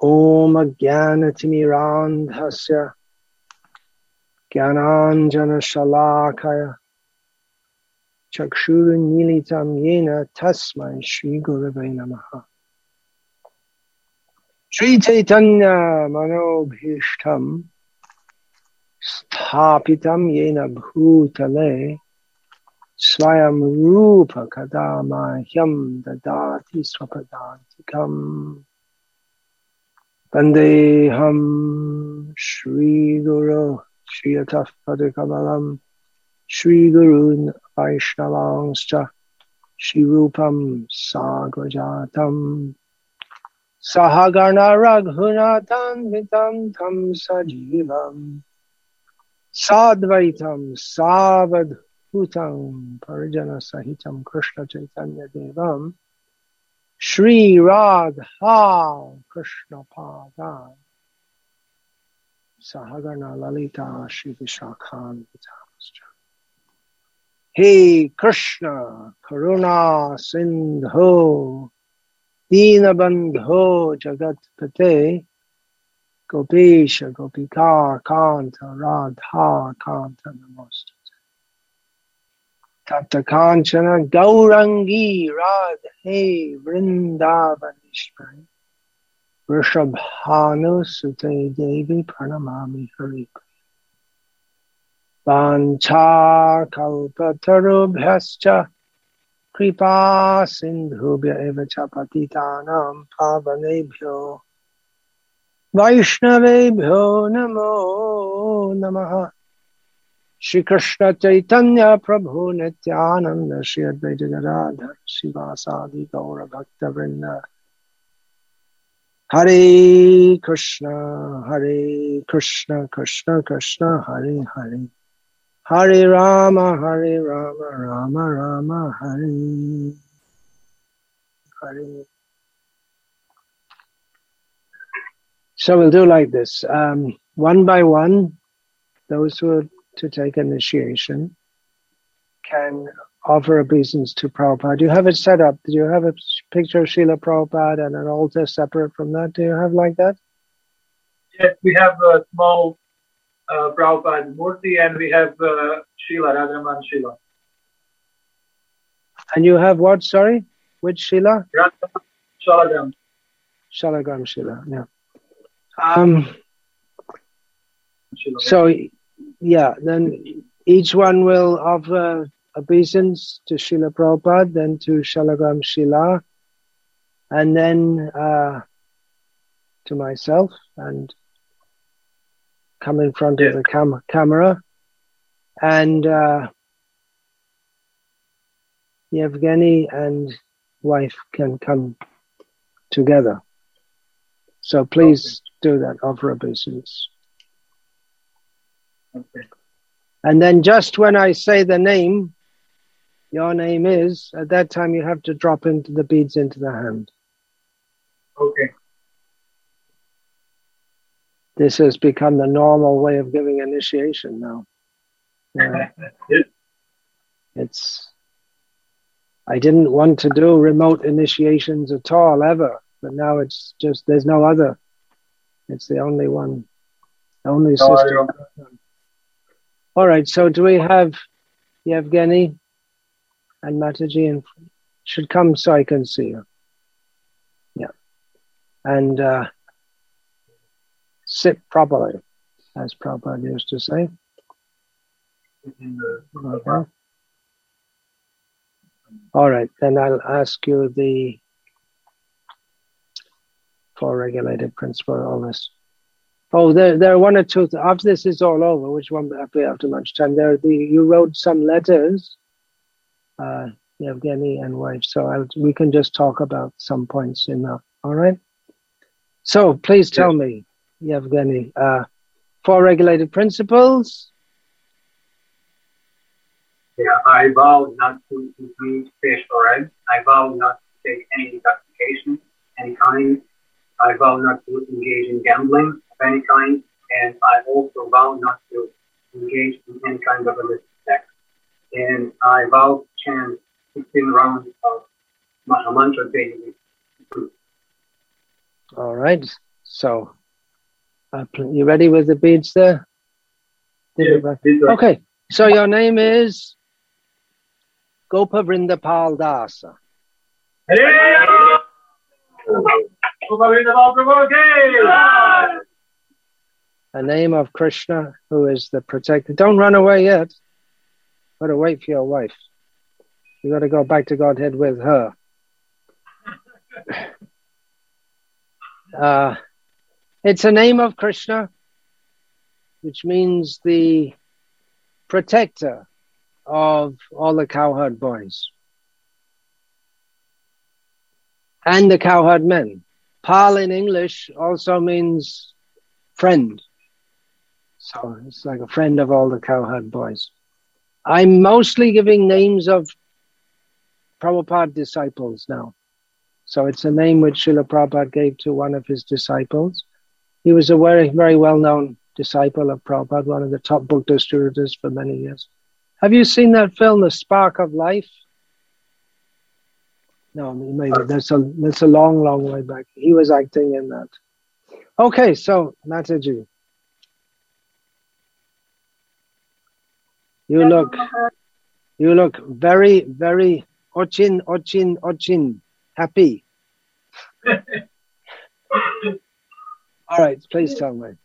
Om Ajnanatirmirandhasya Jnananjana Shalakaya Chakshurunmilitam Yena Tasmai Shri Gurave Namaha. Shri Chaitanya Manobhishtam Sthapitam Yena Bhutale Swayam Rupa Kadamahyam Dadati Swapadantikam Vandeham Shri Guru Shri Ataf Padikamalam Shri Gurun Vaishnavanscha Shri Rupam Sagrajatam Sahagana Raghunathan Vitam Tam Sajivam Sadvaitam Savadhutam Parijana Sahitam Krishna Chaitanya Devam Shri Radha Krishna Pada Sahagana Lalita Shri Vishakhan Vitamscha. Hey Krishna Karuna Sindho Dinabandho Jagatpate Gopesha Gopika Kanta Radha Kanta Namostate Tapta Kanchana Gaurangi Radhe Vrindavanishmai Vrishabhanu Sute Devi Pranamami Hari Vancha Kalpatarubhyascha Kripa Sindhubhya Eva Chapatitanam Pavanebhyo Vaishnavebhyo Namo Namaha. Shri Krishna Chaitanya Prabhu Nityananda Shri Advaita Gadadhar Sivasadi Gaura Bhakta Vrinda. Hare Krishna Krishna Krishna Hare Hare Hare Rama Rama Rama Hare Hare. So we'll do like this. One by one, those who are to take initiation can offer obeisance to Prabhupada. Do you have it set up? Do you have a picture of Srila Prabhupada and an altar separate from that? Do you have like that? Yes, we have a small Prabhupada Murti and we have Srila, Radharaman Srila. And you have what, sorry? Which Srila? Shalagam. Shalagam Srila, yeah. So, yeah, then each one will offer obeisance to Srila Prabhupada, then to Shalagam Srila, and then to myself, and come in front of the camera. And Yevgeny and wife can come together. So please do that, offer obeisance. Okay. And then just when I say the name, your name is, at that time you have to drop into the beads into the hand. Okay. This has become the normal way of giving initiation now. I didn't want to do remote initiations at all, ever. But now it's just, there's no other. It's the only one, the only system. All right, so do we have Yevgeny and Mataji? And should come so I can see you. Yeah. And sit properly, as Prabhupada used to say. Okay. All right, then I'll ask you the four regulated principle, all this. Oh, there are one or two. After this is all over, which one after much time? You wrote some letters, Yevgeny and wife. So we can just talk about some points in that. All right. So please tell me, Yevgeny, four regulated principles. Yeah, I vow not to eat fish or eggs. I vow not to take any intoxication, any kind. I vow not to engage in gambling of any kind, and I also vow not to engage in any kind of illicit sex. And I vow to chant 16 rounds of Mahamantra daily. All right. So, you ready with the beads there? Yeah, okay, so your name is Gopa Vrindapal Dasa. A name of Krishna, who is the protector. Don't run away yet. Got to wait for your wife. You got to go back to Godhead with her. It's a name of Krishna, which means the protector of all the cowherd boys and the cowherd men. Pal in English also means friend. So it's like a friend of all the cowherd boys. I'm mostly giving names of Prabhupada disciples now. So it's a name which Srila Prabhupada gave to one of his disciples. He was a very, very well-known disciple of Prabhupada, one of the top book distributors for many years. Have you seen that film, The Spark of Life? No, maybe that's a long, long way back. He was acting in that. Okay, so Mataji, you look very, very ochin, happy. All right, please tell me.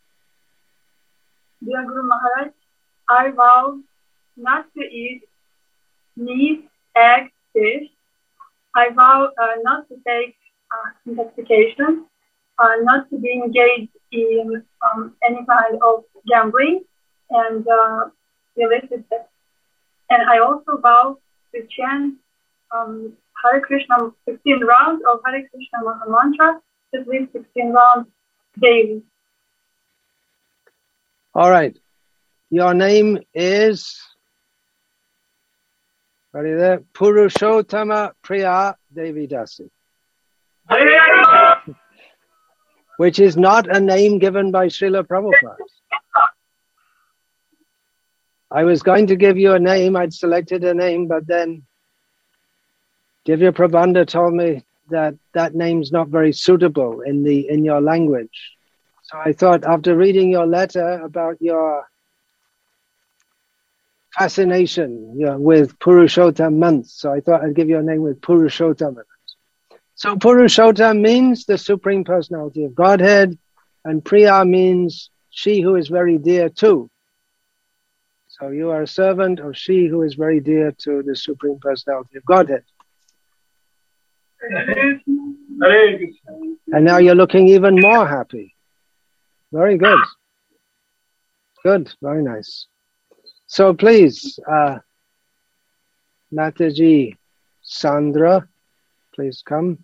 Dear Guru Maharaj, I vow not to eat meat, egg, fish. I vow not to take intoxication, not to be engaged in any kind of gambling and illicit sex. And I also vow to chant Hare Krishna 16 rounds of Hare Krishna Maha Mantra, at least 16 rounds daily. All right. Your name is, what is that? Purushottama Priya Devi Dasi. Which is not a name given by Srila Prabhupada. I was going to give you a name, I'd selected a name, but then Divya Prabhanda told me that that name's not very suitable in your language. So I thought, after reading your letter about your fascination with Purushottam months, so I thought I'd give you a name with Purushottam. So Purushottam means the Supreme Personality of Godhead, and Priya means she who is very dear to. So you are a servant of she who is very dear to the Supreme Personality of Godhead. And now you're looking even more happy. Very good. Good, very nice. So please, Mataji Sandra, please come.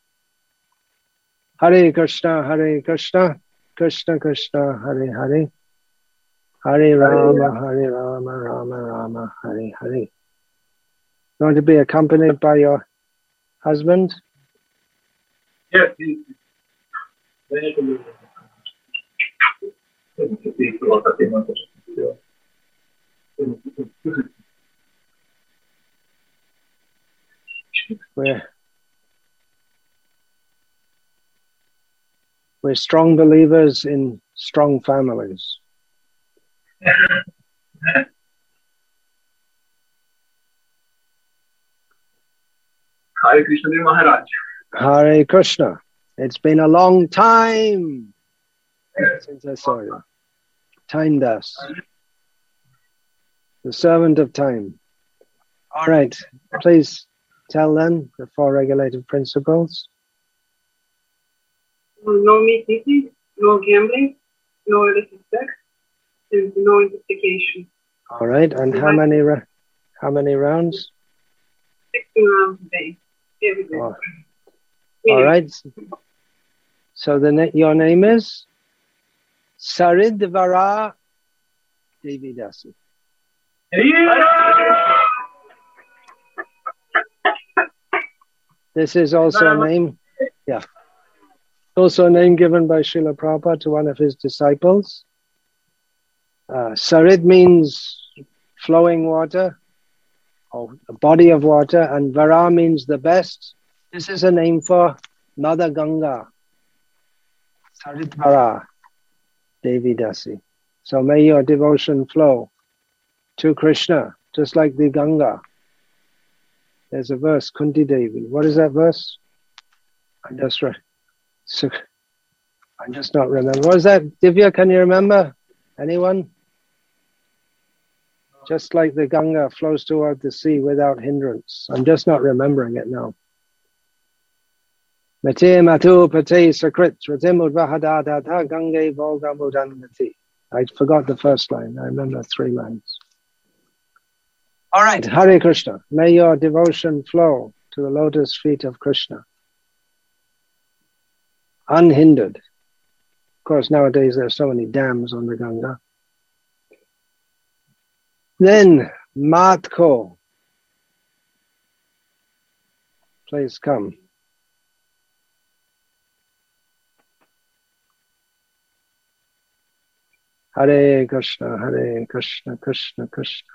Hare Krishna, Krishna Krishna, Hare Hare. Hare Rama, Rama Rama, Hare Hare. Going to be accompanied by your husband? Yes, We're strong believers in strong families. Hare Krishna Maharaj. Hare Krishna. It's been a long time since I saw you. Time Das, the servant of time. All right, please tell them the 4 regulative principles. No meat eating, no gambling, no illicit sex, and no intoxication. All right, and how many rounds? 16 rounds a day, every day. All right. So your name is Saridvara Devi Dasi. This is also a name. Yeah. Also a name given by Srila Prabhupada to one of his disciples. Sarid means flowing water, or a body of water, and Vara means the best. This is a name for Mother Ganga. Saritbara Devi Dasi. So may your devotion flow to Krishna, just like the Ganga. There's a verse, Kunti Devi. What is that verse? I'm just not remember. What is that? Divya, can you remember? Anyone? Just like the Ganga flows toward the sea without hindrance. I'm just not remembering it now. Mate matu pate sakrit ratim udvahadadata gange volga mudanmati. I forgot the first line. I remember 3 lines. All right, Hare Krishna. May your devotion flow to the lotus feet of Krishna. Unhindered. Of course, nowadays there are so many dams on the Ganga. Then, Matko. Please come. Hare Krishna, Hare Krishna, Krishna Krishna.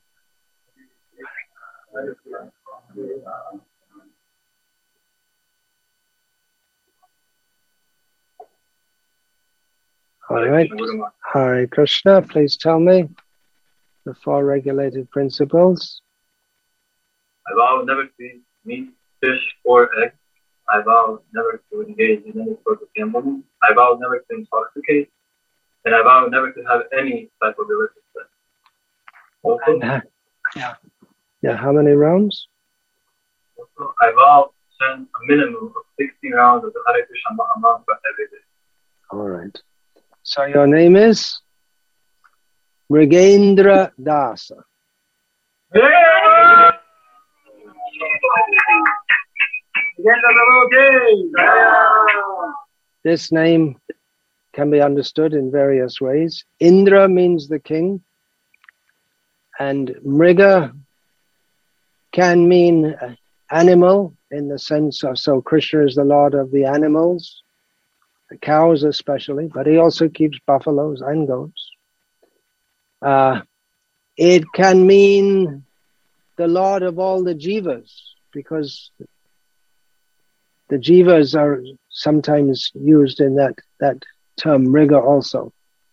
All right. Hare Krishna, please tell me the 4 regulated principles. I vow never to eat meat, fish, or eggs. I vow never to engage in any sort of gambling. I vow never to intoxicate. And I vow never to have any type of illicit sex. Also, yeah, how many rounds? Also, I vow to send a minimum of 60 rounds of the Hare Krishna Maha Mantra every day. All right. So your name is Mrigendra Dasa. This name can be understood in various ways. Indra means the king, and Mriga can mean animal in the sense of, so Krishna is the lord of the animals, the cows especially, but he also keeps buffaloes and goats. It can mean the lord of all the jivas, because the jivas are sometimes used in that term, Mriga also.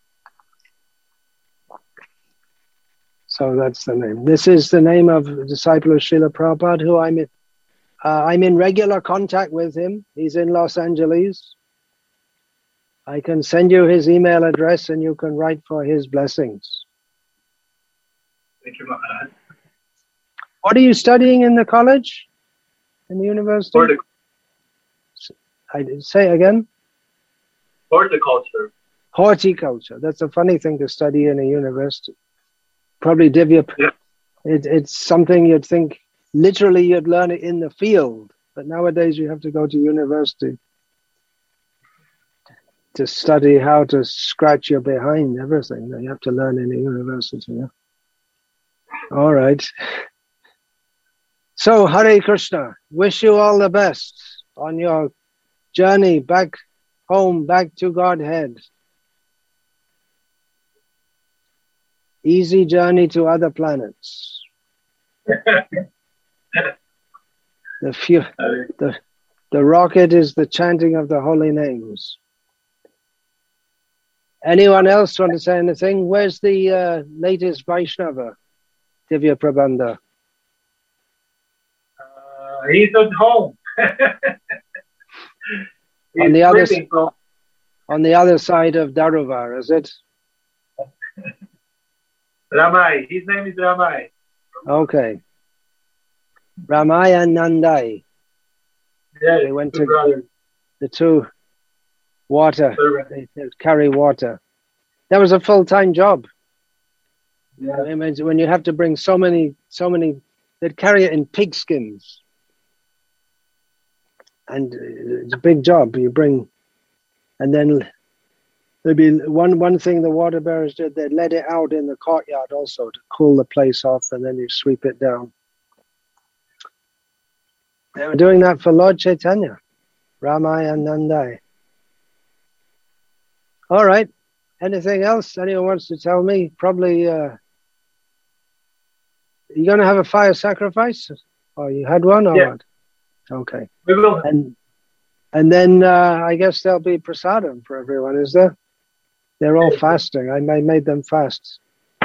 So that's the name. This is the name of a disciple of Srila Prabhupada, who I'm in regular contact with him. He's in Los Angeles. I can send you his email address and you can write for his blessings. Thank you, Maharaj. What are you studying in the college? In the university? Say again? Horticulture. Horticulture. That's a funny thing to study in a university. Probably Divya. Yeah. It's something you'd think literally you'd learn it in the field, but nowadays you have to go to university to study how to scratch your behind, everything that you have to learn in a university. Yeah? All right. So, Hare Krishna, wish you all the best on your journey back home, back to Godhead. Easy journey to other planets. The rocket is the chanting of the holy names. Anyone else want to say anything? Where's the latest Vaishnava, Divya Prabandha? He's at home. On the other side of Daruvar, is it? Ramai. His name is Ramai. Okay. Ramai and Nandai. Yes, they went to the 2 water. They carry water. That was a full-time job. Yeah. I mean, when you have to bring so many, they'd carry it in pigskins. And it's a big job. You bring, and then there'd be one thing the water bearers did, they'd let it out in the courtyard also to cool the place off, and then you sweep it down. They were doing that for Lord Chaitanya, Ramai and Nandai. All right. Anything else anyone wants to tell me? Probably, you going to have a fire sacrifice? Or you had one or yeah. what? Okay. We will. And then I guess there'll be prasadam for everyone, is there? They're all fasting. I made them fast.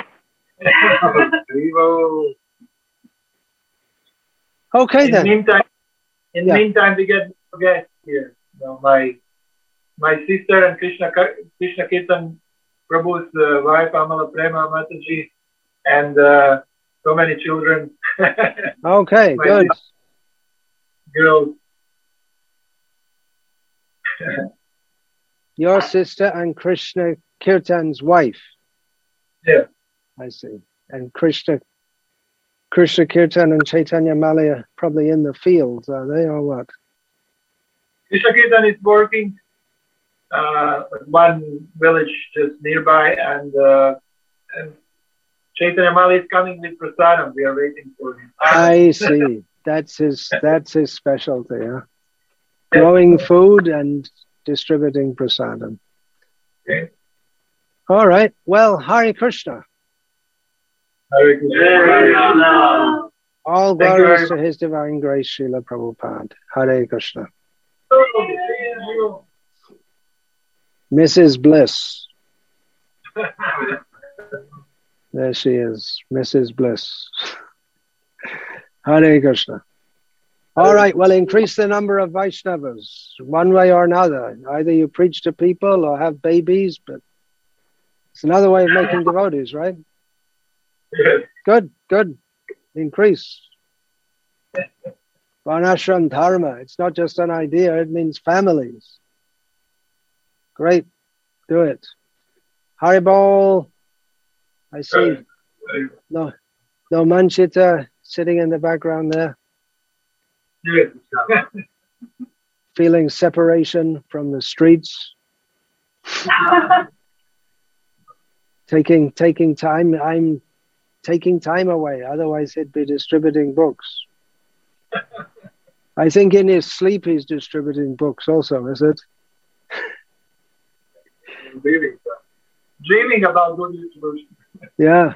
Okay, then. In the meantime, we get guests here. You know, my sister and Krishna Kirtan Prabhu's wife, Amala Prema Mataji, and so many children. Okay, good. Girls. Your sister and Krishna Kirtan's wife. Yeah. I see. And Krishna Kirtan and Chaitanya Mali are probably in the fields, are they, or what? Krishna Kirtan is working one village just nearby, and Chaitanya Mali is coming with prasadam. We are waiting for him. I see. That's his specialty, huh? Growing food and distributing prasadam. Okay. All right. Well, Hare Krishna. Hare Krishna. All glories to His Divine Grace, Srila Prabhupada. Hare Krishna. Mrs. Bliss. There she is, Mrs. Bliss. Hare Krishna. All right, well, increase the number of Vaishnavas one way or another. Either you preach to people or have babies, but it's another way of making devotees, right? Good. Increase. Varnashram Dharma. It's not just an idea, it means families. Great. Do it. Haribol. I see. No Manchita sitting in the background there. Feeling separation from the streets. Taking time. I'm taking time away. Otherwise he'd be distributing books. I think in his sleep he's distributing books also, is it? Dreaming about good distribution. Yeah.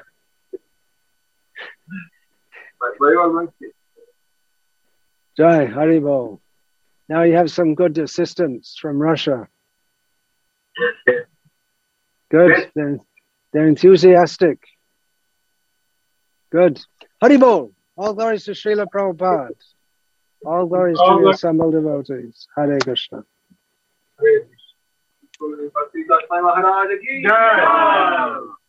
Jai Haribol. Now you have some good assistants from Russia. Good. They're enthusiastic. Good. Haribol. All glories to Srila Prabhupada. All glories to the assembled devotees. Hare Krishna. Jai.